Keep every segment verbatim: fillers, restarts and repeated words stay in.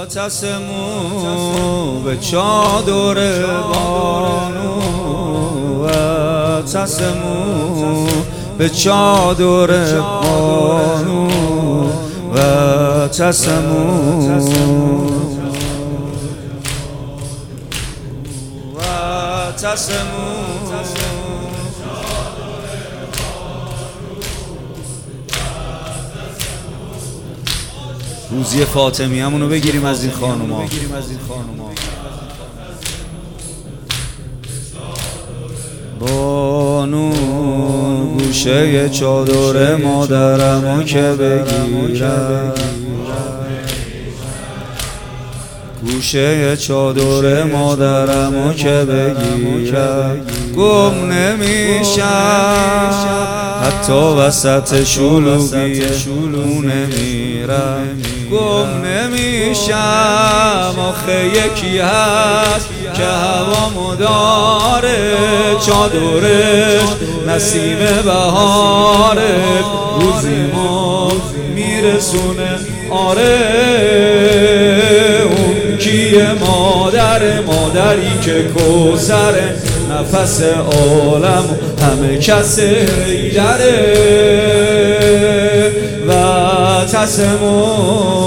تسمو به چادر بانو و تسمو به چادر بانو و تسمو و تسمو روزی فاطمی همونو بگیریم از این خانوما. بانو گوشه چادر مادرمو که بگیرم، گوشه چادر مادرمو که بگیرم گم نمیشم، حتی وسط شلوغی اون میرم گم نمیشم. آخه یکی هست که هوامو داره، چادرش نسیم بهاره، روزیمو میرسونه آره. اون کیه؟ مادر، مادری که کوثره، نفس عالم همه کس ایدره و تسمو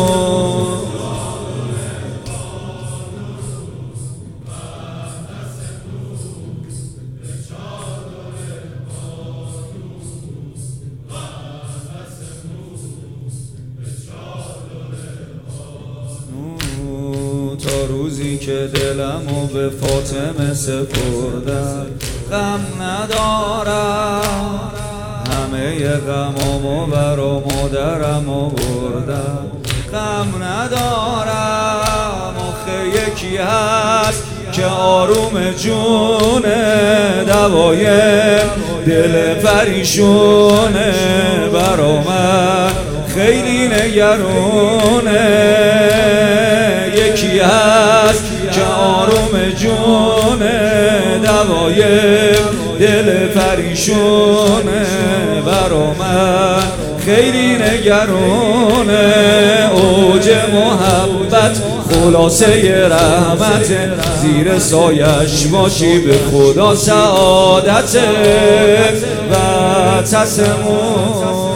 تا روزی که دلمو به فاطمه سپردم غم ندارم، همه غمامو برا مادرم آوردم غم ندارم. آخه یکی هست که آروم جونه، دوای دل پریشونه، برا من خیلی نگرونه. یکی هست که آروم جونه، دوای دل پریشونه، برا من خیلی نگرونه. اوج محبت خلاصه رحمت، زیر سایش باشی به خدا سعادت و تسمو